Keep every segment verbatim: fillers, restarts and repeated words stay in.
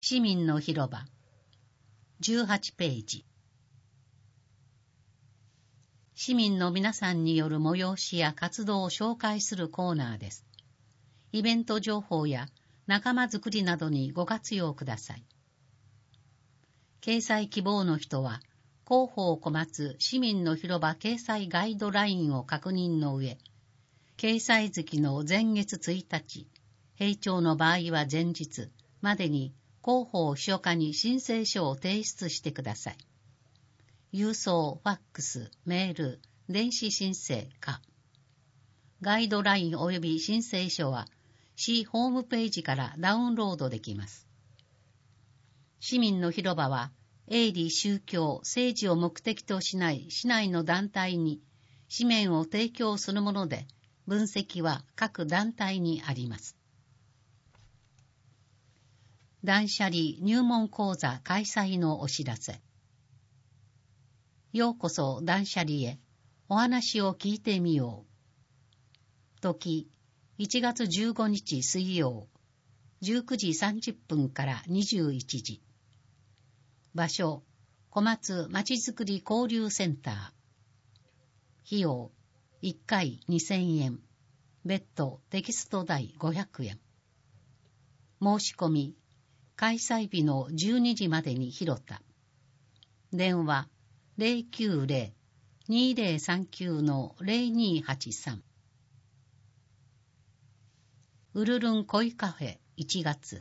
市民の広場じゅうはちページ。市民の皆さんによる催しや活動を紹介するコーナーです。イベント情報や仲間づくりなどにご活用ください。掲載希望の人は、広報小松市民の広場掲載ガイドラインを確認の上、掲載月の前月ついたち、閉庁の場合は前日までに広報秘書課に申請書を提出してください。郵送、ファックス、メール、電子申請か。ガイドライン及び申請書は市ホームページからダウンロードできます。市民の広場は営利宗教、政治を目的としない市内の団体に紙面を提供するもので、分析は各団体にあります。断捨離入門講座開催のお知らせ。ようこそ断捨離へ、お話を聞いてみよう。時、いちがつじゅうごにち水曜、じゅうくじさんじゅっぷんからにじゅういちじ。場所、小松まちづくり交流センター。費用、いっかいにせんえん。別途テキスト代ごひゃくえん。申し込み、開催日のじゅうにじまでに広田。電話、ゼロきゅうゼロ にゼロさんきゅう ゼロにはちさん。ウルルン恋カフェいちがつ。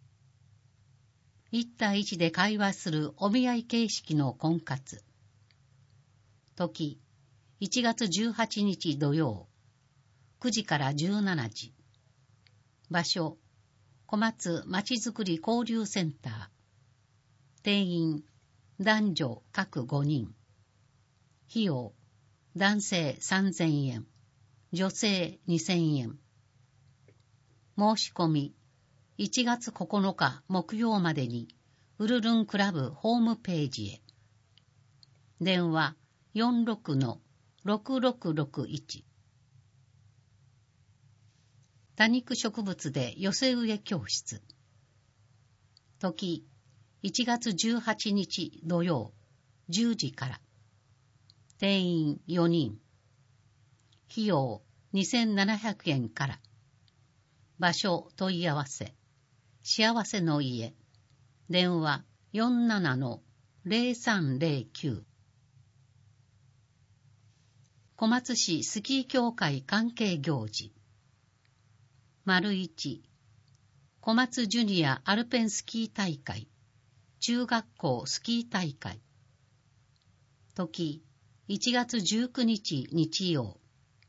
いち対いちで会話するお見合い形式の婚活。時、いちがつじゅうはちにち土曜、くじからじゅうしちじ。場所、小松まちづくり交流センター。定員、男女各ごにん。費用、男性さんぜんえん、女性にせんえん。申し込み、いちがつここのか木曜までにウルルンクラブホームページへ。電話 よんろくのろくろくろくいち。多肉植物で寄せ植え教室。時、いちがつじゅうはちにち土曜、じゅうじから。定員よにん。費用にせんななひゃくえんから。場所問い合わせ。幸せの家。電話 よんななのゼロさんゼロきゅう。小松市スキー協会関係行事。丸一、小松ジュニアアルペンスキー大会、中学校スキー大会。時、いちがつじゅうくにち日曜。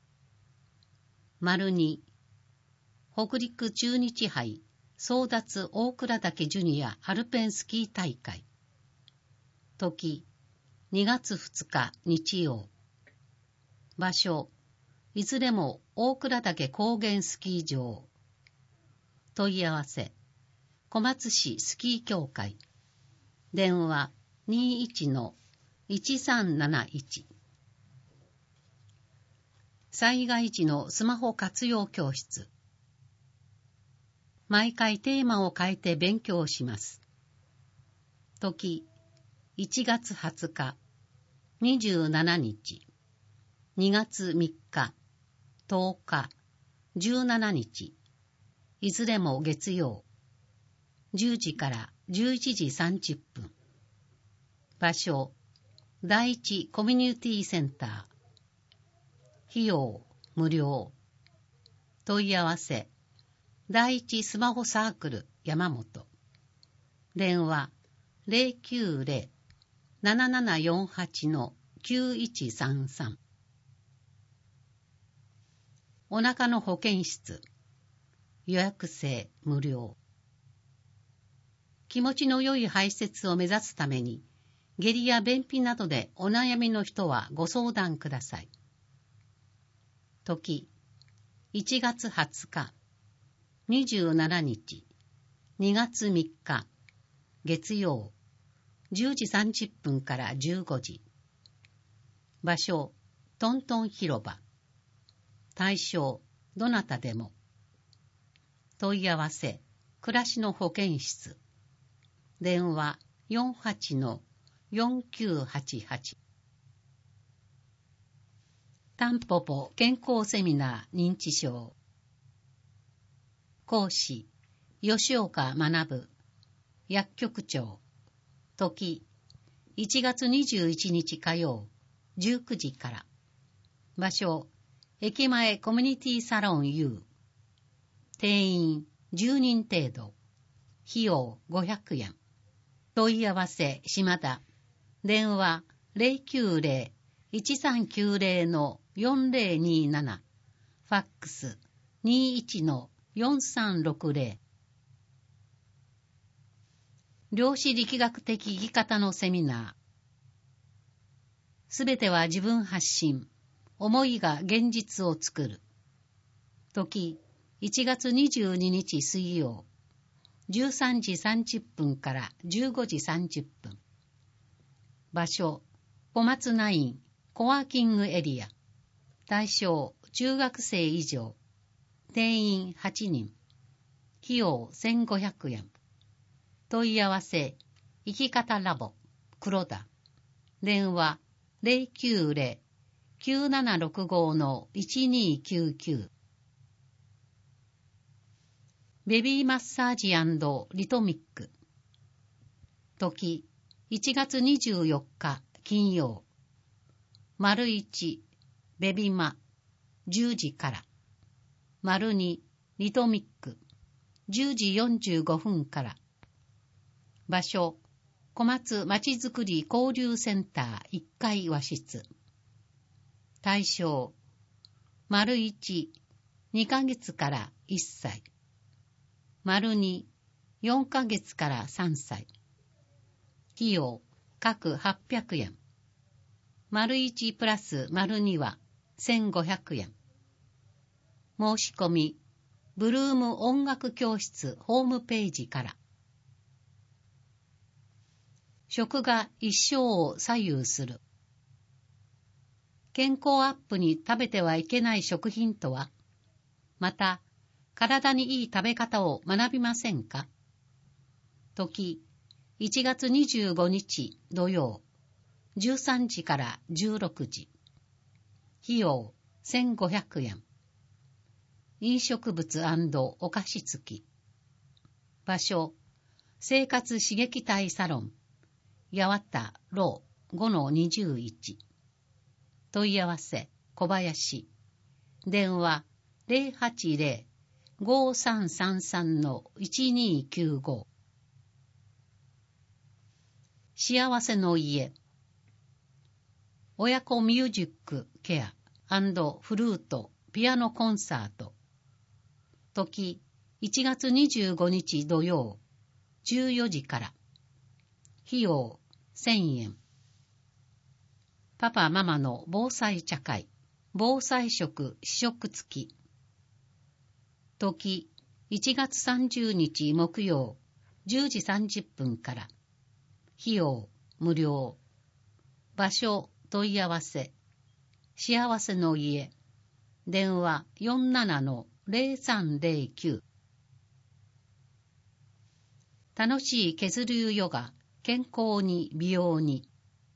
丸二、北陸中日杯争奪大倉岳ジュニアアルペンスキー大会。時、にがつふつか日曜。場所、いずれも大倉岳高原スキー場。問い合わせ、小松市スキー協会。電話 にじゅういちのいちさんなないち。災害時のスマホ活用教室。毎回テーマを変えて勉強します。時、いちがつはつか、にじゅうしちにち、にがつみっか、とおか、じゅうしちにち、いずれも月曜、じゅうじからじゅういちじさんじゅっぷん。場所、第一コミュニティセンター。費用、無料。問い合わせ、第一スマホサークル山本。電話、ゼロきゅうゼロ ななななよんはちのきゅういちさんさん。お腹の保健室。予約制無料。気持ちの良い排泄を目指すために、下痢や便秘などでお悩みの人はご相談ください。時、いちがつはつか、にじゅうしちにち、にがつみっか、月曜、じゅうじさんじゅっぷんからじゅうごじ。場所、トントン広場。対象、どなたでも。問い合わせ、暮らしの保健室。 電話 よんはちのよんきゅうはちはち。タンポポ健康セミナー認知症。講師吉岡学、薬局長。時いちがつにじゅういちにち火曜じゅうくじから。場所駅前コミュニティサロン U。定員じゅうにん程度。費用ごひゃくえん。問い合わせ島田。電話 ゼロきゅうゼロ いちさんきゅうゼロ のよんゼロになな。ファックス にじゅういちのよんさんろくゼロ。量子力学的生き方のセミナー。すべては自分発信。思いが現実を作る。時いちがつにじゅうににち水曜。じゅうさんじさんじゅっぷんからじゅうごじさんじゅっぷん。場所小松ナインコワーキングエリア。対象中学生以上。定員はちにん。費用せんごひゃくえん。問い合わせ生き方ラボ黒田。電話 ゼロきゅうゼロ きゅうななろくご のいちにきゅうきゅう。ベビーマッサージ&リトミック。時いちがつにじゅうよっか金曜。丸いちベビマじゅうじから。丸にリトミックじゅうじよんじゅうごふんから。場所小松まちづくり交流センターいっかい和室。対象丸いちにかげつからいっさい。丸によんかげつからさんさい。費用各はっぴゃくえん。丸いちプラス丸にはせんごひゃくえん。申し込みブルーム音楽教室ホームページから。食が一生を左右する。健康アップに食べてはいけない食品とは、また体にいい食べ方を学びませんか？時いちがつにじゅうごにち土曜じゅうさんじからじゅうろくじ。費用せんごひゃくえん。飲食物&お菓子付き。場所生活刺激体サロン八幡ロー ごのにじゅういち。問い合わせ小林。電話 ゼロはちゼロ ごさんさんさんのいちにきゅうご。幸せの家。親子ミュージックケア&フルートピアノコンサート。時いちがつにじゅうごにち土曜じゅうよじから。費用せんえん。パパママの防災茶会防災食試食付き。時いちがつさんじゅうにち木曜じゅうじさんじゅっぷんから。費用無料。場所問い合わせ幸せの家。電話 よんななのゼロさんゼロきゅう。楽しい血流ヨガ健康に美容に。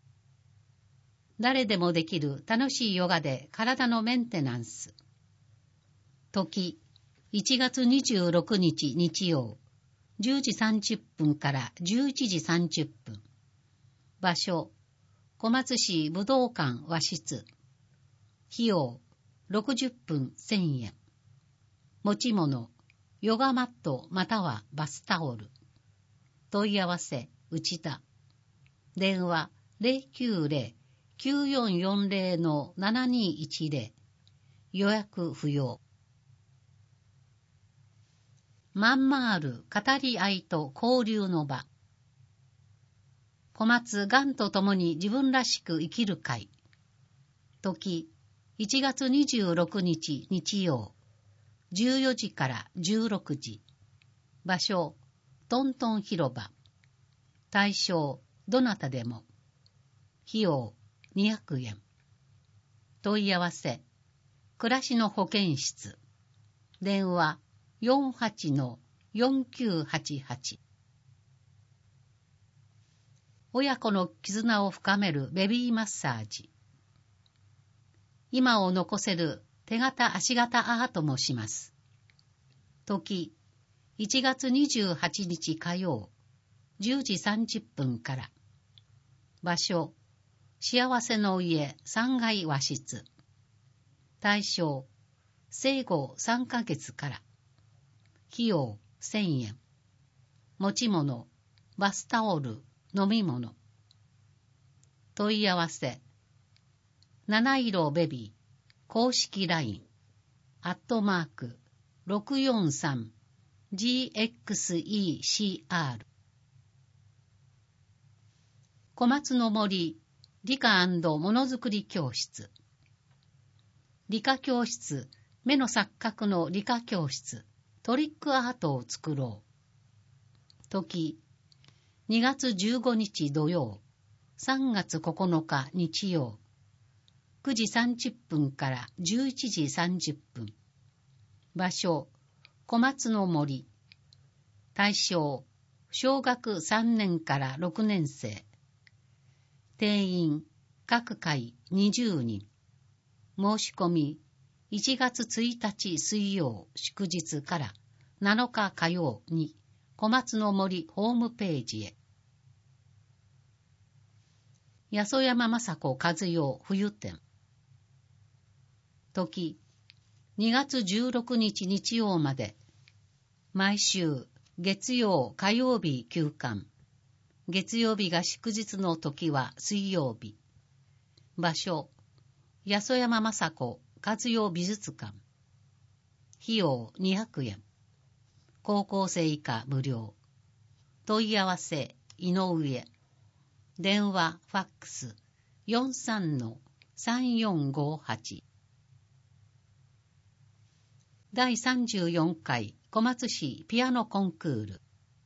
誰でもできる楽しいヨガで体のメンテナンス。時いちがつにじゅうろくにち日曜じゅうじさんじゅっぷんからじゅういちじさんじゅっぷん。場所小松市武道館和室。費用ろくじゅっぷんせんえん。持ち物ヨガマットまたはバスタオル。問い合わせ内田。電話 ゼロきゅうゼロ きゅうよんよんゼロのななにいちゼロ。予約不要。まんまーる語り合いと交流の場。小松がんとともに自分らしく生きる会。時いちがつにじゅうろくにち日曜じゅうよじからじゅうろくじ。場所トントン広場。対象どなたでも。費用にひゃくえん。問い合わせ暮らしの保健室。電話 よんはちのよんきゅうはちはち。 親子の絆を深めるベビーマッサージ。今を残せる手形足形アートもします。時、いちがつにじゅうはちにち火曜、じゅうじさんじゅっぷんから。場所、幸せの家さんがい和室。対象、生後さんかげつから。費用せんえん。持ち物、バスタオル、飲み物。問い合わせ、七色ベビー、公式 ライン、アットマーク、ろくよんさん、ジーエックスイーシーアール。小松の森、理科&ものづくり教室。理科教室、目の錯覚の理科教室、トリックアートを作ろう。時、にがつじゅうごにち土曜、さんがつここのか日曜、くじさんじゅっぷんからじゅういちじさんじゅっぷん。場所、小松の森。対象、小学さんねんからろくねんせい。定員、各回にじゅうにん。申し込み、いちがつついたち水曜祝日からなのか火曜に小松の森ホームページへ。八十山雅子和代冬展。時、にがつじゅうろくにち日曜まで。毎週月曜火曜日休館。月曜日が祝日の時は水曜日。場所、八十山雅子和代美術館。費用にひゃくえん。高校生以下無料。問い合わせ、井上。電話、ファックス、よんさんのさんよんごはち。だいさんじゅうよんかい小松市ピアノコンクール。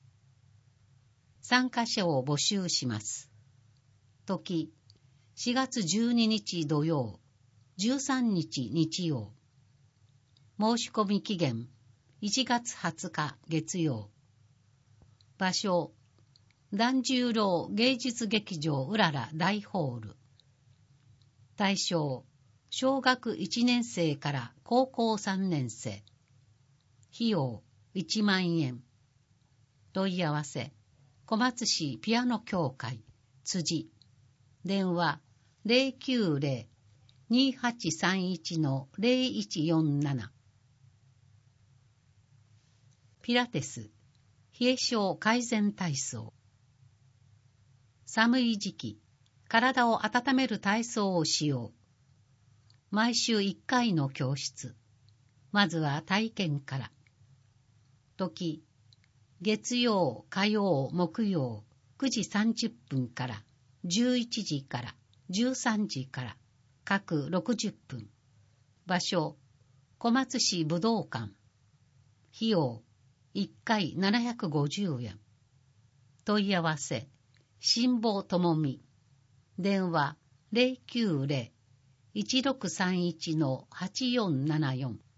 参加者を募集します。時、しがつじゅうににち土曜、じゅうさんにち日曜。申し込み期限、いちがつはつか月曜。場所、團十郎芸術劇場うらら大ホール。対象、小学いちねんせいから高校さんねんせい。費用いちまんえん。問い合わせ、小松市ピアノ協会辻。電話 ゼロきゅうゼロ にはちさんいち のゼロいちよんなな。ピラティス、冷え性改善体操。寒い時期、体を温める体操をしよう。毎週いっかいの教室。まずは体験から。時、月曜、火曜、木曜、くじさんじゅっぷんからじゅういちじからじゅうさんじから、各ろくじゅっぷん。場所、小松市武道館。費用、いっかいななひゃくごじゅうえん。問い合わせ、辛坊智美。電話ゼロきゅうゼロ いちろくさんいち のはちよんななよん。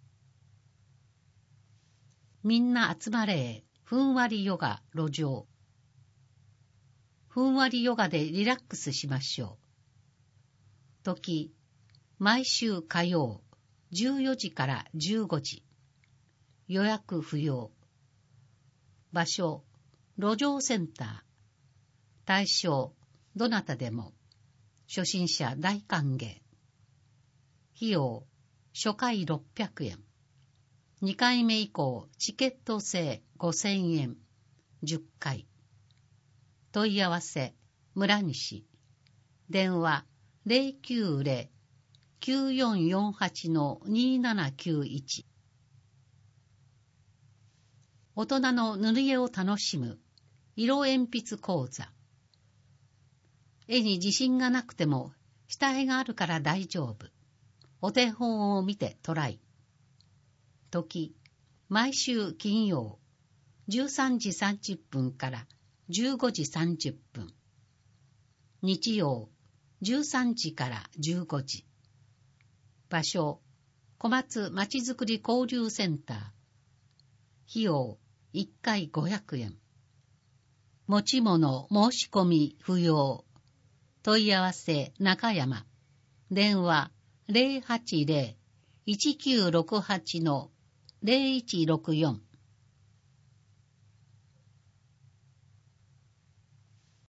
みんな集まれ、ふんわりヨガ路上。ふんわりヨガでリラックスしましょう。時、毎週火曜、じゅうよじからじゅうごじ。予約不要。場所、路上センター。対象、どなたでも。初心者大歓迎。費用、初回ろっぴゃくえん。にかいめ以降、チケット制ごせんえん。じゅっかい。問い合わせ、村西。電話ゼロきゅうゼロ きゅうよんよんはち のにななきゅういち。大人の塗り絵を楽しむ色鉛筆講座。絵に自信がなくても下絵があるから大丈夫。お手本を見てトライ。時、毎週金曜、じゅうさんじさんじゅっぷんからじゅうごじさんじゅっぷん。日曜、じゅうさんじからじゅうごじ。場所、小松まちづくり交流センター。費用、いっかいごひゃくえん。 持ち物申し込み不要。問い合わせ中山。電話 ゼロはちゼロ いちきゅうろくはち ゼロいちろくよん。